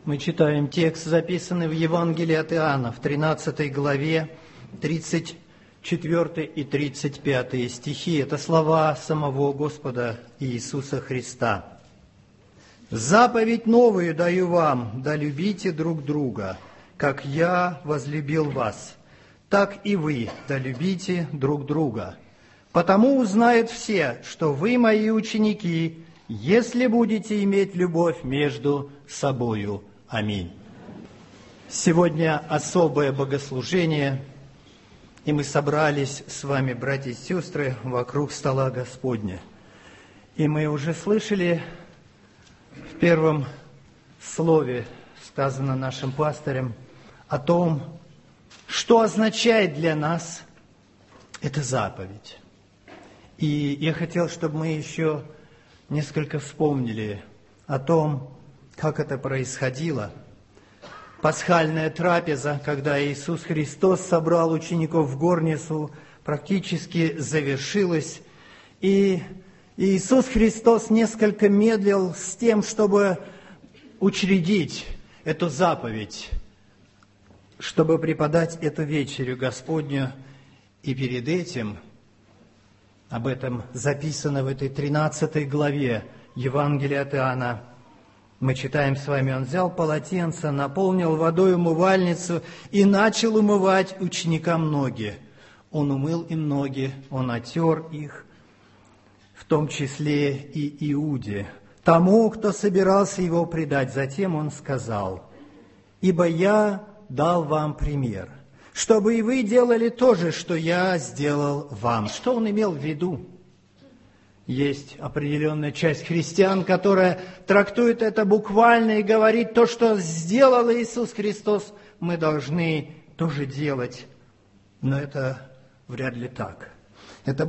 Мы читаем текст, записанный в Евангелии от Иоанна, в 13 главе, 34 и 35 стихи. Это слова самого Господа Иисуса Христа. «Заповедь новую даю вам, да любите друг друга, как я возлюбил вас, так и вы да любите друг друга. Потому узнают все, что вы мои ученики, если будете иметь любовь между собою». Аминь. Сегодня особое богослужение, и мы собрались с вами, братья и сестры, вокруг стола Господня. И мы уже слышали в первом слове, сказано нашим пастырем, о том, что означает для нас эта заповедь. И я хотел, чтобы мы еще несколько вспомнили о том, как это происходило. Пасхальная трапеза, когда Иисус Христос собрал учеников в горницу, практически завершилась. И Иисус Христос несколько медлил с тем, чтобы учредить эту заповедь, чтобы преподать эту вечерю Господню. И перед этим, об этом записано в этой 13 главе Евангелия от Иоанна, мы читаем с вами, он взял полотенце, наполнил водой умывальницу и начал умывать ученикам ноги. Он умыл им ноги, он отер их, в том числе и Иуде, тому, кто собирался его предать. Затем он сказал: «Ибо я дал вам пример, чтобы и вы делали то же, что я сделал вам». Что он имел в виду? Есть определенная часть христиан, которая трактует это буквально и говорит, то, что сделал Иисус Христос, мы должны тоже делать. Но это вряд ли так. Это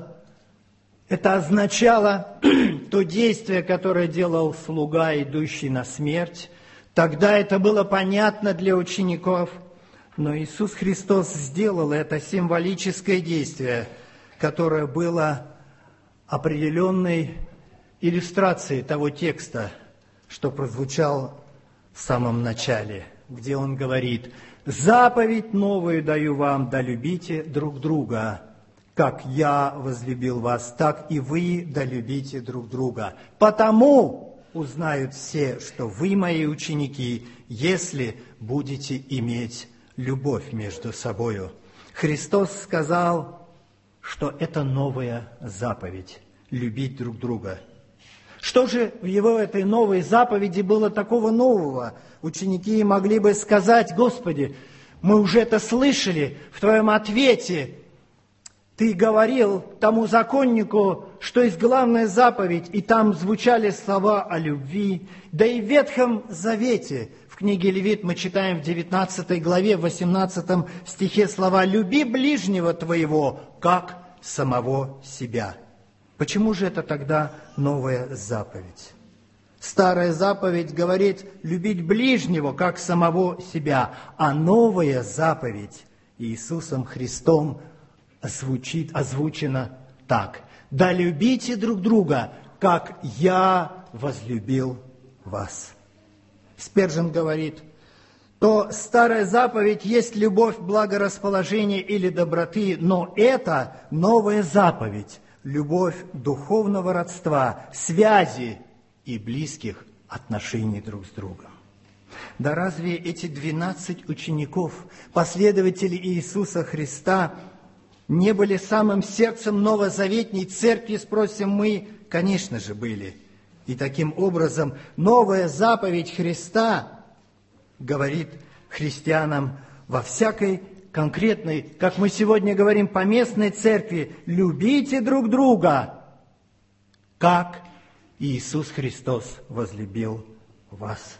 означало то действие, которое делал слуга, идущий на смерть. Тогда это было понятно для учеников. Но Иисус Христос сделал это символическое действие, которое было определенной иллюстрацией того текста, что прозвучал в самом начале, где он говорит: «Заповедь новую даю вам, да любите друг друга, как я возлюбил вас, так и вы да любите друг друга. Потому узнают все, что вы мои ученики, если будете иметь любовь между собою». Христос сказал, что это новая заповедь – любить друг друга. Что же в его этой новой заповеди было такого нового? Ученики могли бы сказать: «Господи, мы уже это слышали в Твоем ответе. Ты говорил тому законнику, что есть главная заповедь, и там звучали слова о любви. Да и в Ветхом Завете, в книге Левит, мы читаем в 19 главе, в 18 стихе слова: «Люби ближнего твоего, как самого себя». Почему же это тогда новая заповедь? Старая заповедь говорит любить ближнего, как самого себя, а новая заповедь Иисусом Христом озвучена так: «Да любите друг друга, как я возлюбил вас». Спержен говорит: то старая заповедь есть любовь, благорасположение или доброты, но это новая заповедь, любовь духовного родства, связи и близких отношений друг с другом. Да разве эти 12 учеников, последователей Иисуса Христа, не были самым сердцем новозаветней церкви, спросим мы? Конечно же, были. И таким образом новая заповедь Христа говорит христианам во всякой конкретной, как мы сегодня говорим, поместной церкви: любите друг друга, как Иисус Христос возлюбил вас.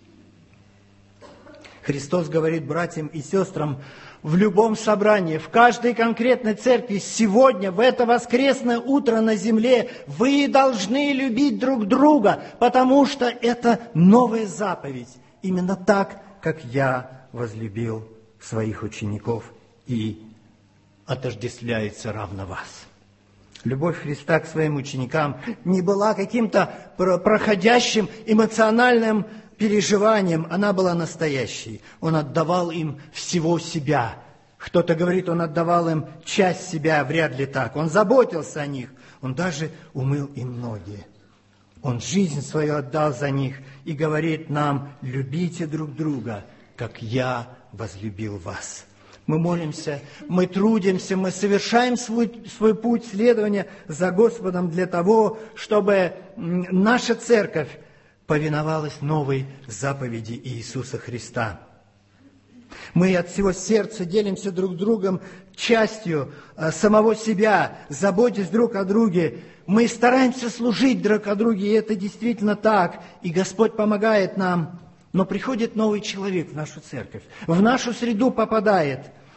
Христос говорит братьям и сестрам в любом собрании, в каждой конкретной церкви: сегодня, в это воскресное утро на земле, вы должны любить друг друга, потому что это новая заповедь. Именно так, как я возлюбил своих учеников, и отождествляется равно вас. Любовь Христа к своим ученикам не была каким-то проходящим эмоциональным переживанием, она была настоящей. Он отдавал им всего себя. Кто-то говорит, он отдавал им часть себя, вряд ли так. Он заботился о них, он даже умыл им ноги. Он жизнь свою отдал за них и говорит нам: любите друг друга, как я возлюбил вас. Мы молимся, мы трудимся, мы совершаем свой путь следования за Господом для того, чтобы наша церковь повиновалась новой заповеди Иисуса Христа. Мы от всего сердца делимся друг с другом частью самого себя, заботясь друг о друге. Мы стараемся служить друг о друге, и это действительно так. И Господь помогает нам. Но приходит новый человек в нашу церковь, в нашу среду попадает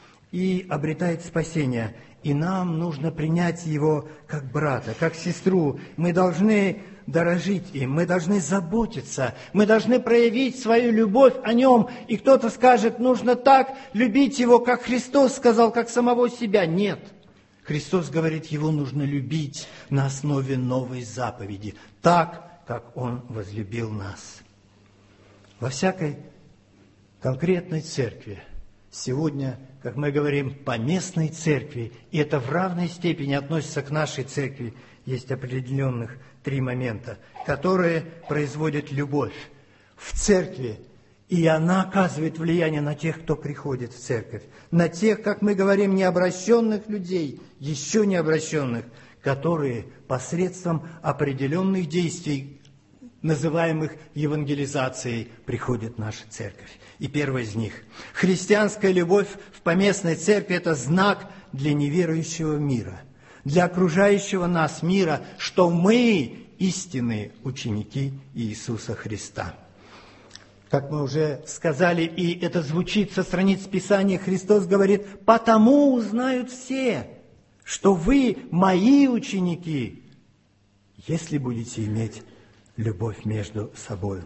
и обретает спасение. И нам нужно принять его как брата, как сестру. Мы должны дорожить им, мы должны заботиться, мы должны проявить свою любовь о нем. И кто-то скажет, нужно так любить его, как Христос сказал, как самого себя. Нет. Христос говорит, его нужно любить на основе новой заповеди, так, как он возлюбил нас. Во всякой конкретной церкви сегодня, как мы говорим, поместной церкви, и это в равной степени относится к нашей церкви, есть определенных 3 момента, которые производят любовь в церкви, и она оказывает влияние на тех, кто приходит в церковь, на тех, как мы говорим, необращенных людей, еще не обращенных, которые посредством определенных действий, называемых евангелизацией, приходит в нашу церковь. И первое из них. Христианская любовь в поместной церкви – это знак для неверующего мира, для окружающего нас мира, что мы истинные ученики Иисуса Христа. Как мы уже сказали, и это звучит со страниц Писания, Христос говорит, «Потому узнают все, что вы мои ученики, если будете иметь любовь между собой».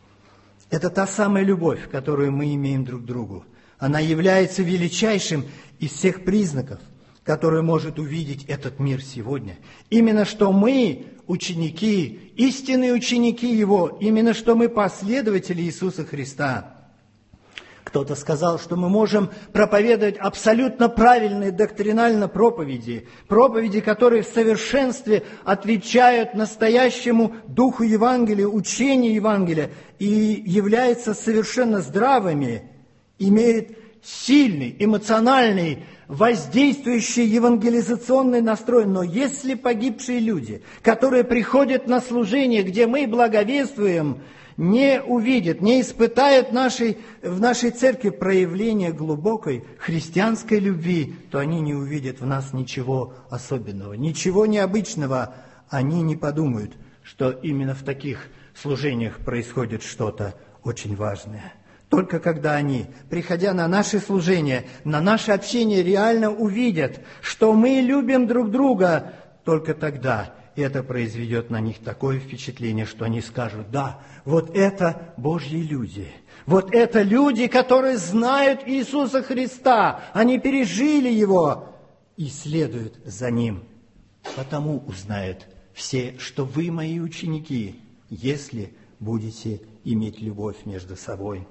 Это та самая любовь, которую мы имеем друг к другу. Она является величайшим из всех признаков, которые может увидеть этот мир сегодня. Именно что мы ученики, истинные ученики Его, именно что мы последователи Иисуса Христа. Кто-то сказал, что мы можем проповедовать абсолютно правильные доктринально проповеди, которые в совершенстве отвечают настоящему духу Евангелия, учению Евангелия, и являются совершенно здравыми, имеют сильный, эмоциональный, воздействующий евангелизационный настрой. Но если погибшие люди, которые приходят на служение, где мы благовествуем, не увидят, не испытают в нашей церкви проявления глубокой христианской любви, то они не увидят в нас ничего особенного, ничего необычного. Они не подумают, что именно в таких служениях происходит что-то очень важное. Только когда они, приходя на наши служения, на наше общение, реально увидят, что мы любим друг друга, только тогда это произведет на них такое впечатление, что они скажут, да, вот это Божьи люди, вот это люди, которые знают Иисуса Христа, они пережили Его и следуют за Ним. Потому узнают все, что вы мои ученики, если будете иметь любовь между собой.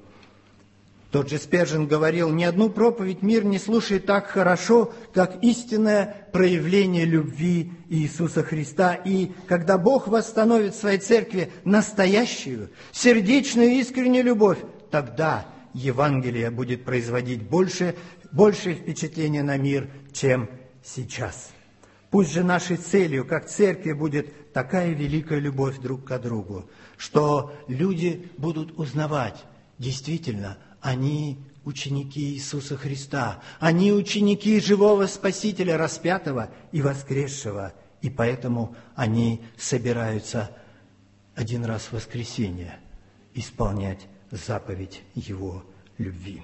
Тот же Спержен говорил, ни одну проповедь мир не слушает так хорошо, как истинное проявление любви Иисуса Христа. И когда Бог восстановит в своей церкви настоящую, сердечную, искреннюю любовь, тогда Евангелие будет производить большее впечатление на мир, чем сейчас. Пусть же нашей целью, как церкви, будет такая великая любовь друг к другу, что люди будут узнавать, действительно, они ученики Иисуса Христа, они ученики живого Спасителя, распятого и воскресшего, и поэтому они собираются один раз в воскресенье исполнять заповедь Его любви.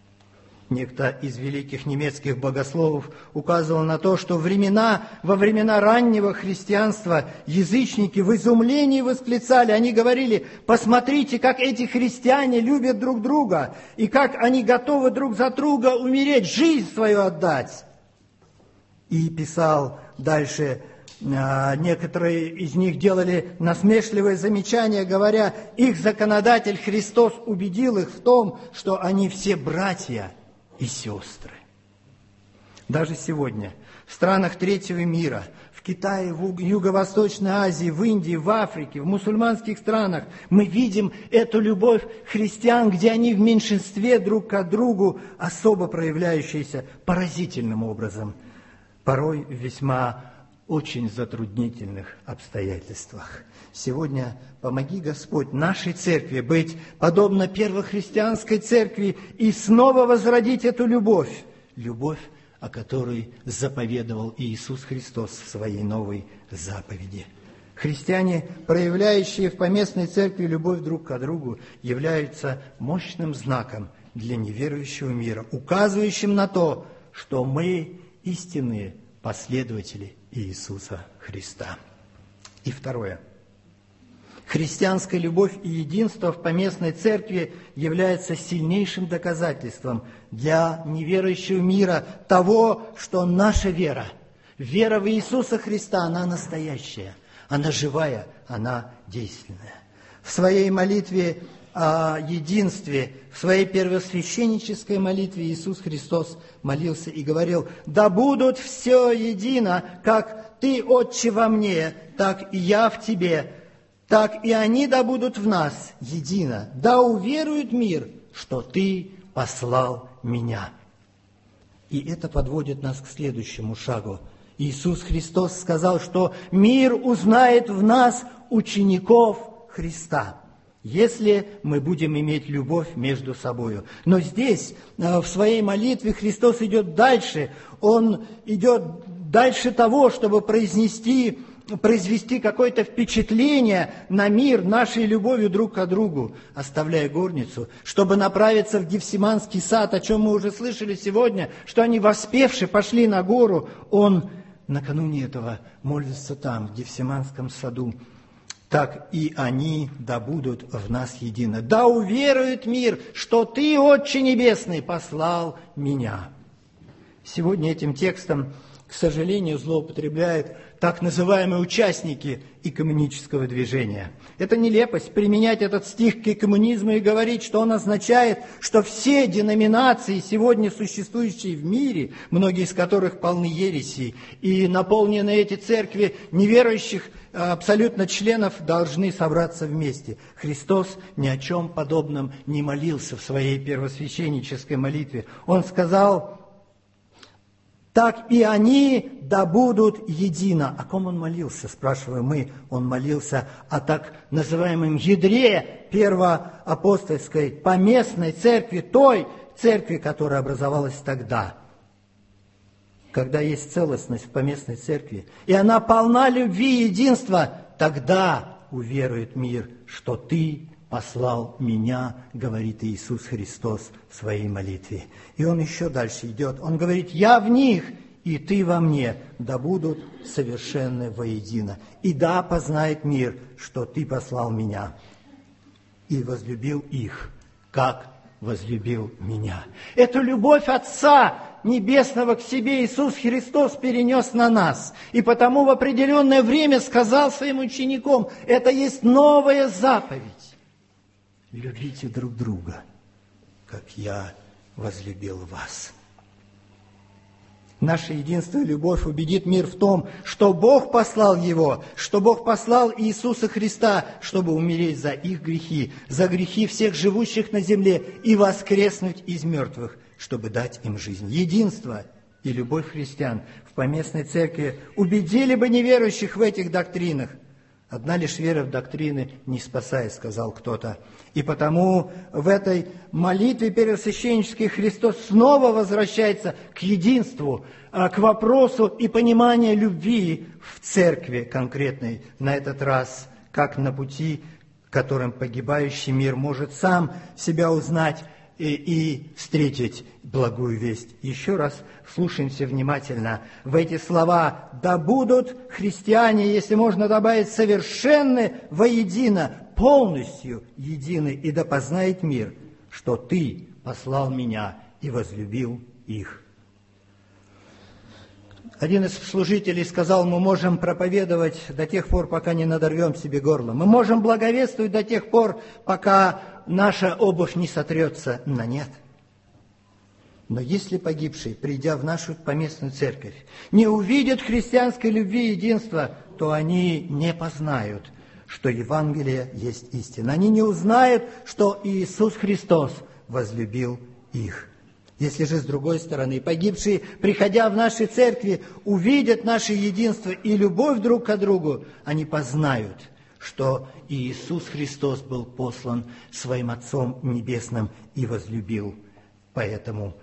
Некто из великих немецких богословов указывал на то, что во времена раннего христианства язычники в изумлении восклицали, они говорили, посмотрите, как эти христиане любят друг друга, и как они готовы друг за друга умереть, жизнь свою отдать. И писал дальше некоторые из них делали насмешливые замечания, говоря, их законодатель Христос убедил их в том, что они все братья и сестры. Даже сегодня в странах третьего мира, в Китае, в Юго-Восточной Азии, в Индии, в Африке, в мусульманских странах мы видим эту любовь христиан, где они в меньшинстве друг к другу, особо проявляющаяся поразительным образом, порой в весьма очень затруднительных обстоятельствах. Сегодня помоги, Господь, нашей церкви быть подобно первохристианской церкви и снова возродить эту любовь, о которой заповедовал Иисус Христос в своей новой заповеди. Христиане, проявляющие в поместной церкви любовь друг к другу, являются мощным знаком для неверующего мира, указывающим на то, что мы истинные последователи Иисуса Христа. И второе. Христианская любовь и единство в поместной церкви является сильнейшим доказательством для неверующего мира того, что наша вера, вера в Иисуса Христа, она настоящая, она живая, она действенная. В своей молитве о единстве, в своей первосвященнической молитве Иисус Христос молился и говорил: «Да будут все едино, как Ты, Отче, во мне, так и я в Тебе, так и они да будут в нас едино, да уверует мир, что Ты послал Меня». И это подводит нас к следующему шагу. Иисус Христос сказал, что мир узнает в нас учеников Христа, если мы будем иметь любовь между собою. Но здесь, в своей молитве, Христос идет дальше. Он идет дальше того, чтобы произвести какое-то впечатление на мир нашей любовью друг к другу, оставляя горницу, чтобы направиться в Гефсиманский сад, о чем мы уже слышали сегодня, что они, воспевши, пошли на гору. Он накануне этого молится там, в Гефсиманском саду. Так и они да будут в нас едино. Да уверует мир, что Ты, Отче Небесный, послал Меня. Сегодня этим текстом, к сожалению, злоупотребляют так называемые участники экуменического движения. Это нелепость применять этот стих к коммунизму и говорить, что он означает, что все деноминации, сегодня существующие в мире, многие из которых полны ересей, и наполнены эти церкви неверующих абсолютно членов, должны собраться вместе. Христос ни о чем подобном не молился в своей первосвященнической молитве. Он сказал: «Так и они да будут едино». О ком он молился, спрашиваем мы. Он молился о так называемом ядре первоапостольской поместной церкви, той церкви, которая образовалась тогда, когда есть целостность в поместной церкви, и она полна любви и единства, тогда уверует мир, что Ты послал Меня, говорит Иисус Христос в своей молитве. И Он еще дальше идет. Он говорит: «Я в них, и Ты во мне, да будут совершенны воедино. И да познает мир, что Ты послал Меня, и возлюбил их, как возлюбил Меня». Эту любовь Отца Небесного к себе Иисус Христос перенес на нас. И потому в определенное время сказал своим ученикам: это есть новая заповедь. Любите друг друга, как я возлюбил вас. Наше единство и любовь убедит мир в том, что Бог послал Его, что Бог послал Иисуса Христа, чтобы умереть за их грехи, за грехи всех живущих на земле и воскреснуть из мертвых, чтобы дать им жизнь. Единство и любовь христиан в поместной церкви убедили бы неверующих в этих доктринах. Одна лишь вера в доктрины не спасает, сказал кто-то. И потому в этой молитве первосвященнической Христос снова возвращается к единству, к вопросу и пониманию любви в церкви конкретной. На этот раз, как на пути, которым погибающий мир может сам себя узнать и встретить благую весть. Еще раз вслушаемся внимательно в эти слова: «Да будут христиане, если можно добавить, совершенны воедино, полностью едины, и да познает мир, что Ты послал Меня и возлюбил их». Один из служителей сказал, мы можем проповедовать до тех пор, пока не надорвем себе горло. Мы можем благовествовать до тех пор, пока наша обувь не сотрется. Но нет. Но если погибший, придя в нашу поместную церковь, не увидят христианской любви и единства, то они не познают, что Евангелие есть истина. Они не узнают, что Иисус Христос возлюбил их. Если же, с другой стороны, погибшие, приходя в наши церкви, увидят наше единство и любовь друг к другу, они познают, что Иисус Христос был послан Своим Отцом Небесным и возлюбил поэтому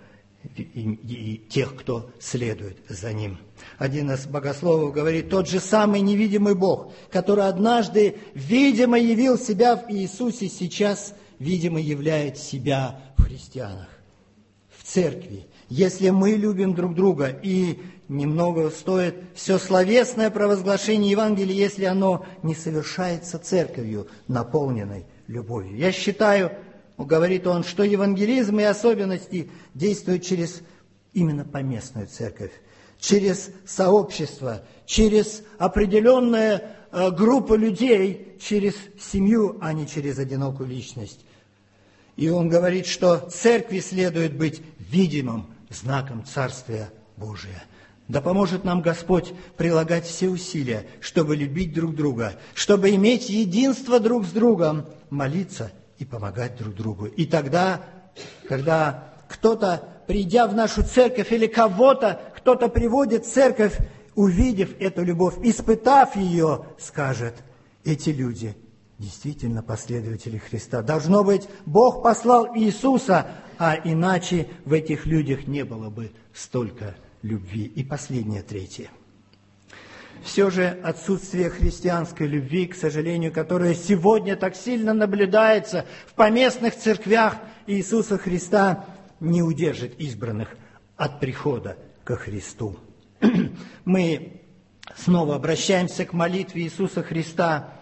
и тех, кто следует за Ним. Один из богословов говорит, тот же самый невидимый Бог, который однажды видимо явил себя в Иисусе, сейчас видимо являет себя в христианах. Церкви. Если мы любим друг друга, и немного стоит все словесное провозглашение Евангелия, если оно не совершается церковью, наполненной любовью. Я считаю, говорит он, что евангелизм и особенности действуют через именно поместную церковь, через сообщество, через определенную группу людей, через семью, а не через одинокую личность. И он говорит, что церкви следует быть видимым знаком Царствия Божия. Да поможет нам Господь прилагать все усилия, чтобы любить друг друга, чтобы иметь единство друг с другом, молиться и помогать друг другу. И тогда, когда кто-то, придя в нашу церковь, или кого-то, кто-то приводит в церковь, увидев эту любовь, испытав ее, скажет, эти люди действительно последователи Христа. Должно быть, Бог послал Иисуса, а иначе в этих людях не было бы столько любви. И последнее, третье. Все же отсутствие христианской любви, к сожалению, которое сегодня так сильно наблюдается в поместных церквях Иисуса Христа, не удержит избранных от прихода ко Христу. Мы снова обращаемся к молитве Иисуса Христа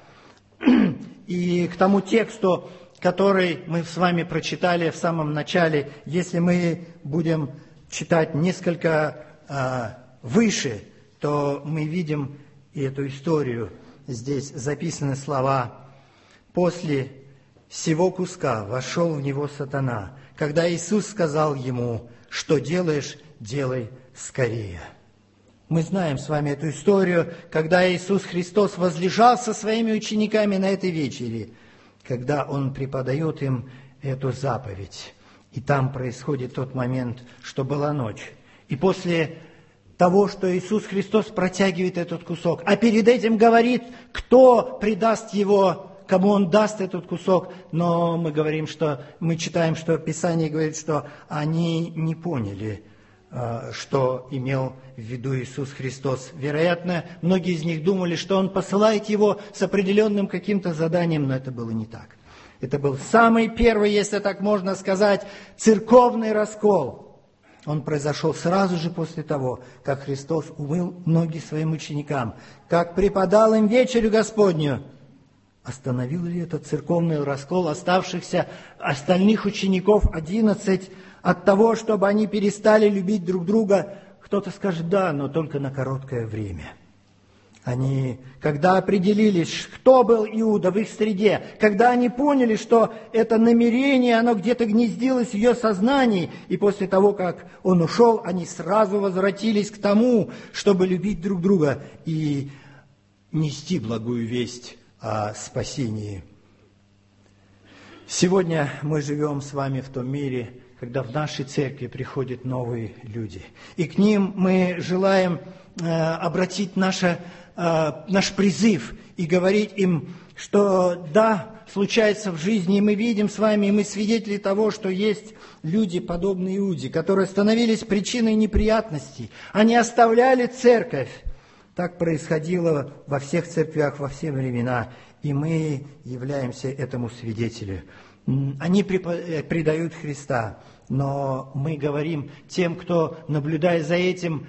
и к тому тексту, который мы с вами прочитали в самом начале. Если мы будем читать несколько выше, то мы видим и эту историю. Здесь записаны слова: «После сего куска вошел в него сатана. Когда Иисус сказал ему: что делаешь, делай скорее». Мы знаем с вами эту историю, когда Иисус Христос возлежал со своими учениками на этой вечере, когда Он преподает им эту заповедь. И там происходит тот момент, что была ночь. И после того, что Иисус Христос протягивает этот кусок, а перед этим говорит, кто предаст его, кому Он даст этот кусок, но мы читаем, что Писание говорит, что они не поняли, что имел в виду Иисус Христос. Вероятно, многие из них думали, что Он посылает его с определенным каким-то заданием, но это было не так. Это был самый первый, если так можно сказать, церковный раскол. Он произошел сразу же после того, как Христос умыл ноги своим ученикам, как преподал им вечерю Господню. Остановил ли этот церковный раскол оставшихся остальных учеников 11 от того, чтобы они перестали любить друг друга? Кто-то скажет, да, но только на короткое время. Они, когда определились, кто был Иуда в их среде, когда они поняли, что это намерение, оно где-то гнездилось в ее сознании, и после того, как он ушел, они сразу возвратились к тому, чтобы любить друг друга и нести благую весть о спасении. Сегодня мы живем с вами в том мире, когда в нашей церкви приходят новые люди. И к ним мы желаем обратить наш призыв и говорить им, что да, случается в жизни, и мы видим с вами, и мы свидетели того, что есть люди, подобные Иуде, которые становились причиной неприятностей. Они оставляли церковь. Так происходило во всех церквях, во все времена, и мы являемся этому свидетелем. Они предают Христа, но мы говорим тем, кто, наблюдая за этим,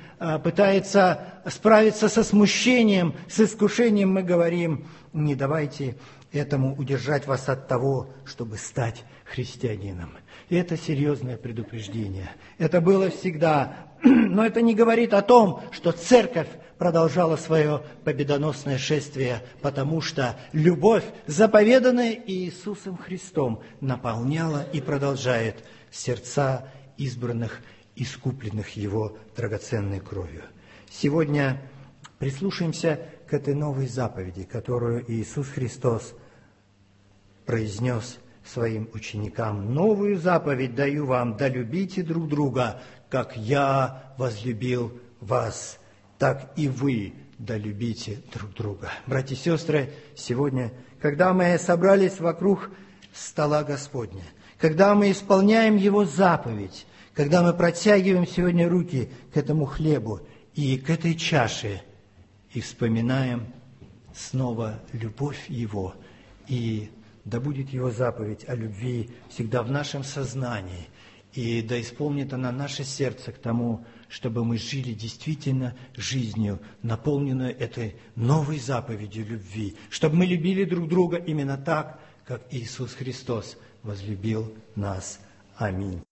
пытается справиться со смущением, с искушением, мы говорим, не давайте этому удержать вас от того, чтобы стать христианином. И это серьезное предупреждение. Это было всегда, но это не говорит о том, что церковь продолжала свое победоносное шествие, потому что любовь, заповеданная Иисусом Христом, наполняла и продолжает сердца избранных, искупленных Его драгоценной кровью. Сегодня прислушаемся к этой новой заповеди, которую Иисус Христос произнес своим ученикам. «Новую заповедь даю вам, да любите друг друга, как я возлюбил вас, так и вы да любите друг друга». Братья и сестры, сегодня, когда мы собрались вокруг стола Господня, когда мы исполняем Его заповедь, когда мы протягиваем сегодня руки к этому хлебу и к этой чаше, и вспоминаем снова любовь Его, и да будет Его заповедь о любви всегда в нашем сознании, и да исполнит она наше сердце к тому, чтобы мы жили действительно жизнью, наполненной этой новой заповедью любви, чтобы мы любили друг друга именно так, как Иисус Христос возлюбил нас. Аминь.